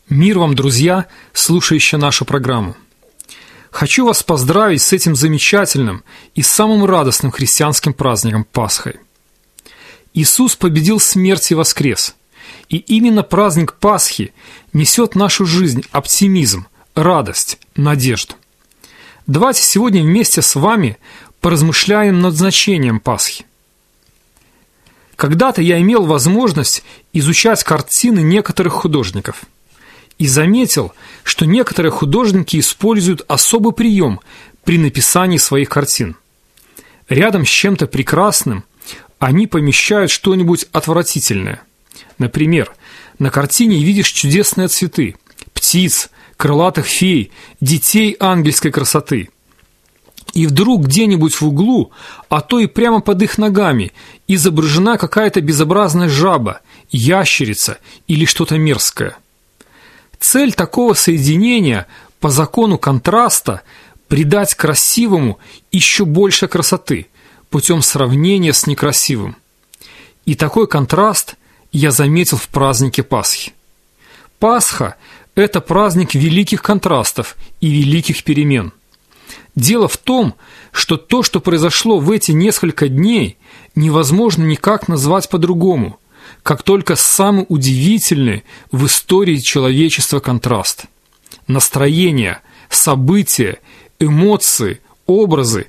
Мир вам, друзья, слушающие нашу программу. Хочу вас поздравить с этим замечательным и самым радостным христианским праздником Пасхой. Иисус победил смерть и воскрес. И именно праздник Пасхи несет в нашу жизнь оптимизм, радость, надежду. Давайте сегодня вместе с вами поразмышляем над значением Пасхи. Когда-то я имел возможность изучать картины некоторых художников и заметил, что некоторые художники используют особый прием при написании своих картин. Рядом с чем-то прекрасным они помещают что-нибудь отвратительное. Например, на картине видишь чудесные цветы, птиц, крылатых фей, детей ангельской красоты. И вдруг где-нибудь в углу, а то и прямо под их ногами, изображена какая-то безобразная жаба, ящерица или что-то мерзкое. Цель такого соединения по закону контраста – придать красивому еще больше красоты путем сравнения с некрасивым. И такой контраст я заметил в празднике Пасхи. Пасха – это праздник великих контрастов и великих перемен. Дело в том, что то, что произошло в эти несколько дней, невозможно никак назвать по-другому, как только самый удивительный в истории человечества контраст. Настроения, события, эмоции, образы.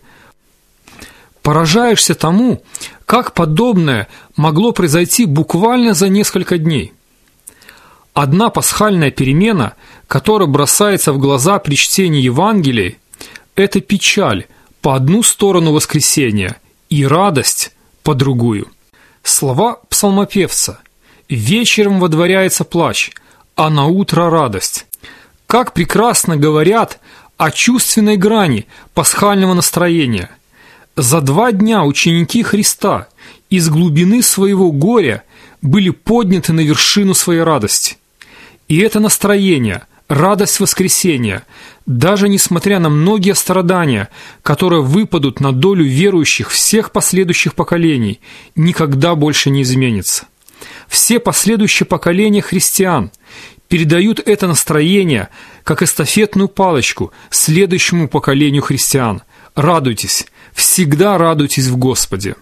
Поражаешься тому, как подобное могло произойти буквально за несколько дней. Одна пасхальная перемена, которая бросается в глаза при чтении Евангелий, это печаль по одну сторону воскресения и радость по другую. Слова псалмопевца: «Вечером водворяется плач, а наутро радость». Как прекрасно говорят о чувственной грани пасхального настроения. За 2 дня ученики Христа из глубины своего горя были подняты на вершину своей радости. И это настроение, радость воскресения, даже несмотря на многие страдания, которые выпадут на долю верующих всех последующих поколений, никогда больше не изменится. Все последующие поколения христиан передают это настроение как эстафетную палочку следующему поколению христиан. Радуйтесь, всегда радуйтесь в Господе.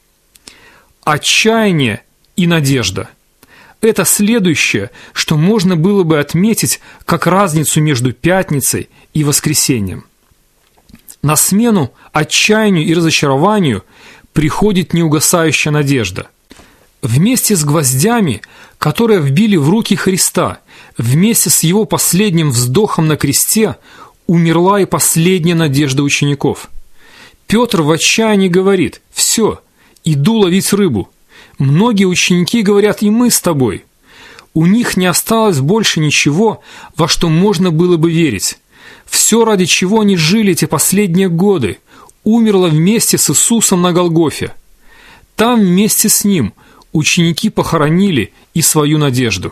Отчаяние и надежда – это следующее, что можно было бы отметить как разницу между пятницей и воскресением. На смену отчаянию и разочарованию приходит неугасающая надежда. Вместе с гвоздями, которые вбили в руки Христа, вместе с его последним вздохом на кресте, умерла и последняя надежда учеников. Петр в отчаянии говорит: «Все, иду ловить рыбу». Многие ученики говорят: «И мы с тобой». У них не осталось больше ничего, во что можно было бы верить. Все, ради чего они жили эти последние годы, умерло вместе с Иисусом на Голгофе. Там вместе с Ним ученики похоронили и свою надежду.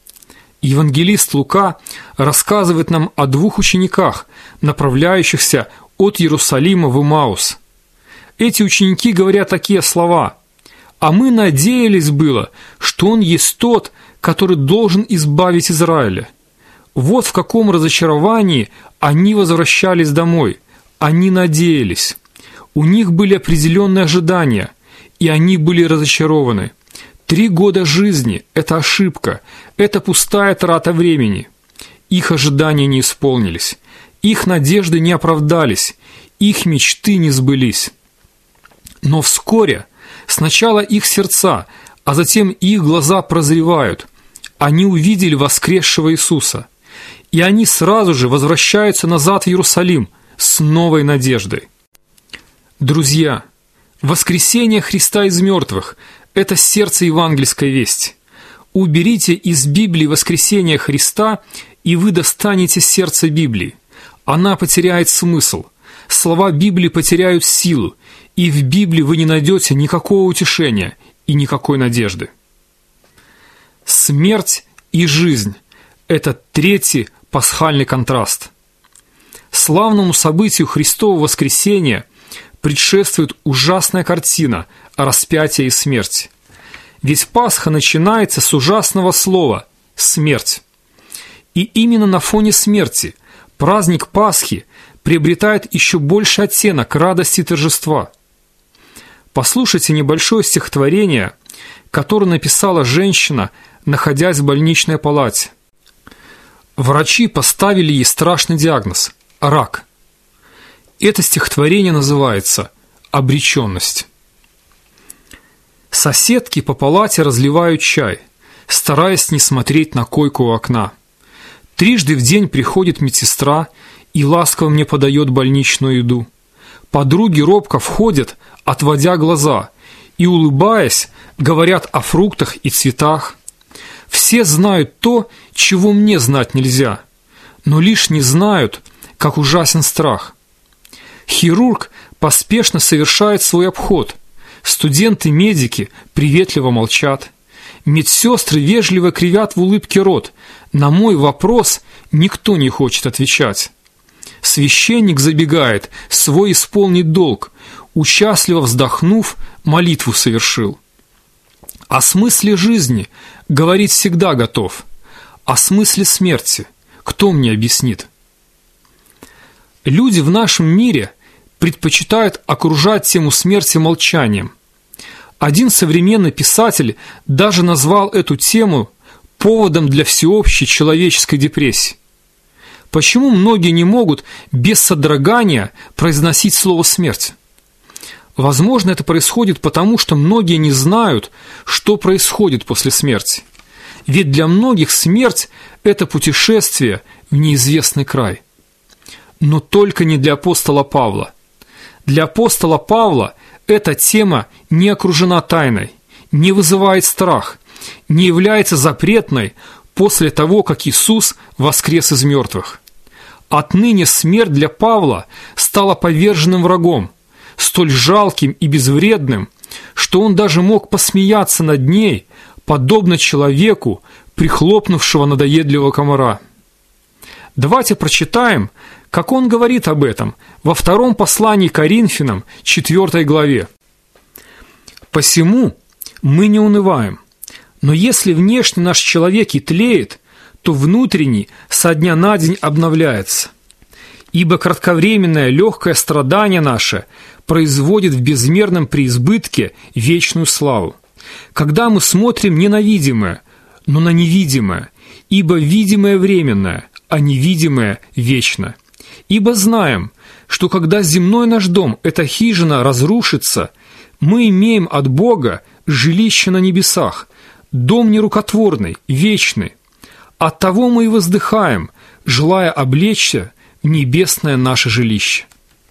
Евангелист Лука рассказывает нам о 2 учениках, направляющихся от Иерусалима в Эмаус. Эти ученики говорят такие слова: «А мы надеялись было, что Он есть тот, который должен избавить Израиля». Вот в каком разочаровании они возвращались домой. Они надеялись. У них были определенные ожидания, и они были разочарованы. 3 года жизни – это ошибка, это пустая трата времени. Их ожидания не исполнились, их надежды не оправдались, их мечты не сбылись. Но вскоре сначала их сердца, а затем их глаза прозревают. Они увидели воскресшего Иисуса. И они сразу же возвращаются назад в Иерусалим с новой надеждой. Друзья, воскресение Христа из мертвых – это сердце евангельской вести. Уберите из Библии воскресение Христа, и вы достанете сердце Библии. Она потеряет смысл. Слова Библии потеряют силу, и в Библии вы не найдете никакого утешения и никакой надежды. Смерть и жизнь – это 3-й пасхальный контраст. Славному событию Христового воскресения предшествует ужасная картина распятия и смерти. Ведь Пасха начинается с ужасного слова «смерть». И именно на фоне смерти праздник Пасхи приобретает еще больше оттенок радости и торжества. Послушайте небольшое стихотворение, которое написала женщина, находясь в больничной палате. Врачи поставили ей страшный диагноз – рак. Это стихотворение называется «Обреченность». Соседки по палате разливают чай, стараясь не смотреть на койку у окна. Трижды в день приходит медсестра и ласково мне подает больничную еду. Подруги робко входят, отводя глаза, и, улыбаясь, говорят о фруктах и цветах. Все знают то, чего мне знать нельзя, но лишь не знают, как ужасен страх. Хирург поспешно совершает свой обход. Студенты-медики приветливо молчат. Медсестры вежливо кривят в улыбке рот. На мой вопрос никто не хочет отвечать. Священник забегает свой исполнить долг, участливо вздохнув, молитву совершил. О смысле жизни говорить всегда готов. О смысле смерти кто мне объяснит? Люди в нашем мире предпочитают окружать тему смерти молчанием. Один современный писатель даже назвал эту тему поводом для всеобщей человеческой депрессии. Почему многие не могут без содрогания произносить слово «смерть»? Возможно, это происходит потому, что многие не знают, что происходит после смерти. Ведь для многих смерть – это путешествие в неизвестный край. Но только не для апостола Павла. Для апостола Павла эта тема не окружена тайной, не вызывает страх, не является запретной после того, как Иисус воскрес из мертвых. Отныне смерть для Павла стала поверженным врагом, столь жалким и безвредным, что он даже мог посмеяться над ней, подобно человеку, прихлопнувшего надоедливого комара. Давайте прочитаем, как он говорит об этом во втором послании к Коринфянам, 4 главе. «Посему мы не унываем, но если внешне наш человек и тлеет, то внутренний со дня на день обновляется. Ибо кратковременное легкое страдание наше производит в безмерном преизбытке вечную славу. Когда мы смотрим не на видимое, но на невидимое, ибо видимое временное, а невидимое вечно. Ибо знаем, что когда земной наш дом, эта хижина, разрушится, мы имеем от Бога жилище на небесах, дом нерукотворный, вечный. Оттого мы и воздыхаем, желая облечься в небесное наше жилище».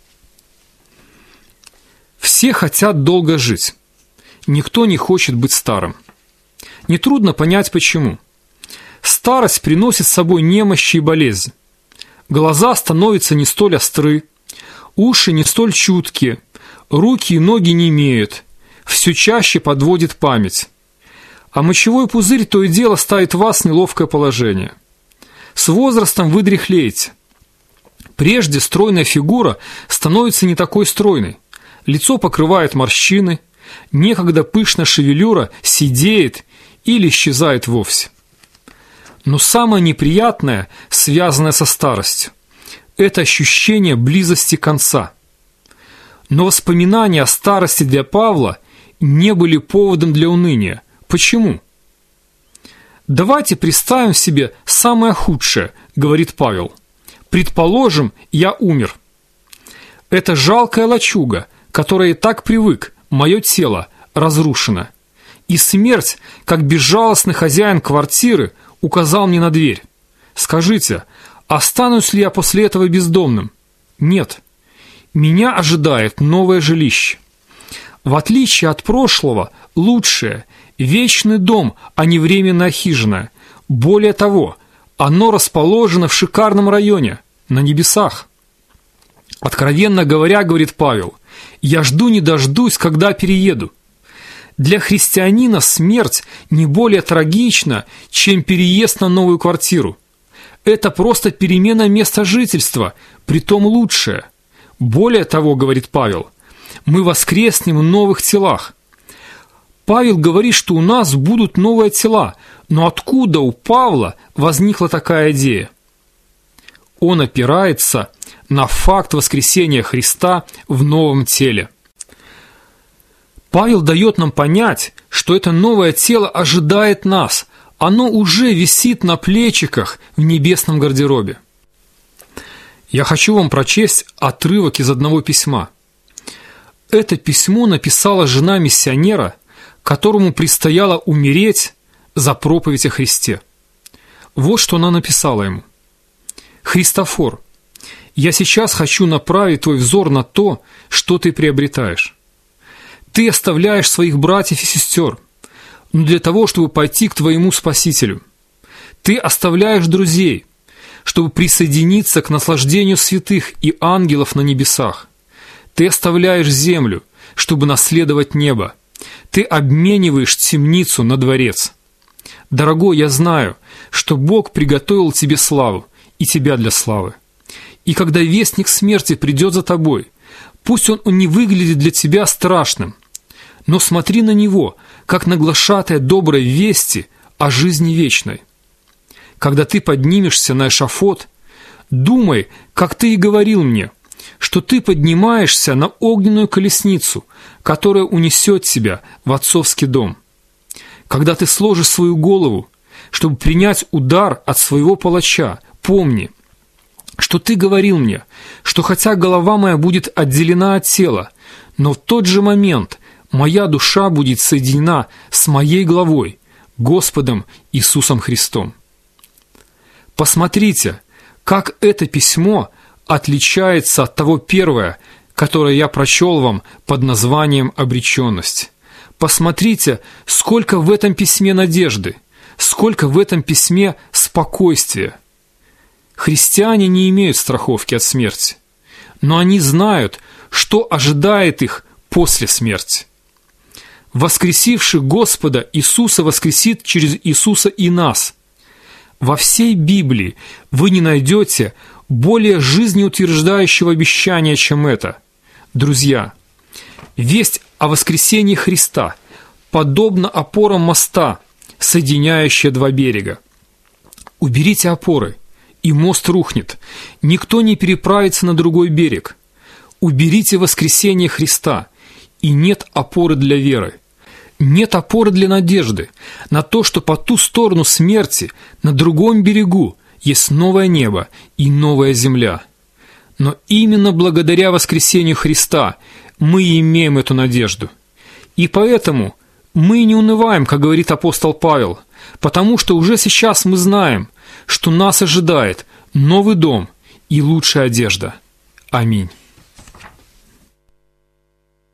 Все хотят долго жить. Никто не хочет быть старым. Нетрудно понять, почему. Старость приносит с собой немощи и болезнь. Глаза становятся не столь остры, уши не столь чуткие, руки и ноги не имеют, все чаще подводит память. А мочевой пузырь то и дело ставит вас в неловкое положение. С возрастом вы дряхлеете. Прежде стройная фигура становится не такой стройной. Лицо покрывает морщины, некогда пышная шевелюра седеет или исчезает вовсе. Но самое неприятное, связанное со старостью, это ощущение близости конца. Но воспоминания о старости для Павла не были поводом для уныния. Почему? «Давайте представим себе самое худшее», — говорит Павел. «Предположим, я умер. Это жалкая лачуга, которая и так привык, мое тело разрушено. И смерть, как безжалостный хозяин квартиры, указал мне на дверь. Скажите, останусь ли я после этого бездомным? Нет. Меня ожидает новое жилище. В отличие от прошлого, лучшее, вечный дом, а не временная хижина. Более того, оно расположено в шикарном районе, на небесах. Откровенно говоря, говорит Павел, я жду не дождусь, когда перееду. Для христианина смерть не более трагична, чем переезд на новую квартиру. Это просто перемена места жительства, притом лучшее. Более того, говорит Павел, мы воскреснем в новых телах. Павел говорит, что у нас будут новые тела, но откуда у Павла возникла такая идея? Он опирается на факт воскресения Христа в новом теле. Павел дает нам понять, что это новое тело ожидает нас, оно уже висит на плечиках в небесном гардеробе. Я хочу вам прочесть отрывок из одного письма. Это письмо написала жена миссионера, которому предстояло умереть за проповедь о Христе. Вот что она написала ему. «Христофор, я сейчас хочу направить твой взор на то, что ты приобретаешь. Ты оставляешь своих братьев и сестер, но для того, чтобы пойти к твоему Спасителю. Ты оставляешь друзей, чтобы присоединиться к наслаждению святых и ангелов на небесах. Ты оставляешь землю, чтобы наследовать небо. Ты обмениваешь темницу на дворец. Дорогой, я знаю, что Бог приготовил тебе славу и тебя для славы. И когда вестник смерти придет за тобой, пусть он не выглядит для тебя страшным, но смотри на него, как на глашатая доброй вести о жизни вечной. Когда ты поднимешься на эшафот, думай, как ты и говорил мне, что ты поднимаешься на огненную колесницу, которая унесет тебя в отцовский дом. Когда ты сложишь свою голову, чтобы принять удар от своего палача, помни, что ты говорил мне, что хотя голова моя будет отделена от тела, но в тот же момент моя душа будет соединена с моей главой, Господом Иисусом Христом. Посмотрите, как это письмо отличается от того первое, которое я прочел вам под названием «Обреченность». Посмотрите, сколько в этом письме надежды, сколько в этом письме спокойствия. Христиане не имеют страховки от смерти, но они знают, что ожидает их после смерти. Воскресивший Господа Иисуса воскресит через Иисуса и нас. Во всей Библии вы не найдете более жизнеутверждающего обещания, чем это. Друзья, весть о воскресении Христа подобна опорам моста, соединяющие два берега. Уберите опоры, и мост рухнет. Никто не переправится на другой берег. Уберите воскресение Христа, и нет опоры для веры. Нет опоры для надежды на то, что по ту сторону смерти, на другом берегу, есть новое небо и новая земля. Но именно благодаря воскресению Христа мы имеем эту надежду. И поэтому мы не унываем, как говорит апостол Павел, потому что уже сейчас мы знаем, что нас ожидает новый дом и лучшая одежда. Аминь.